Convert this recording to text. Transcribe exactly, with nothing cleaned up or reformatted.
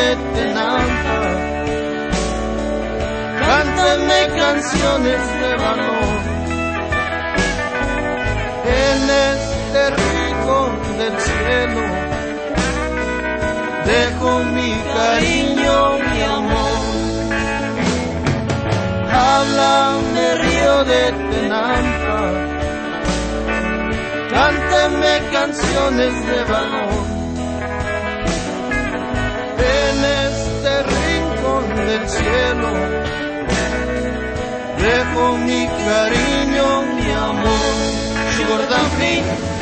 de Tenampa, cánteme canciones de valor. En este rincón del cielo dejo mi cariño, mi amor. Háblame, río de Tenampa, cánteme canciones de valor. En este rincón del cielo dejo mi cariño, mi amor. Sugar Dumpling.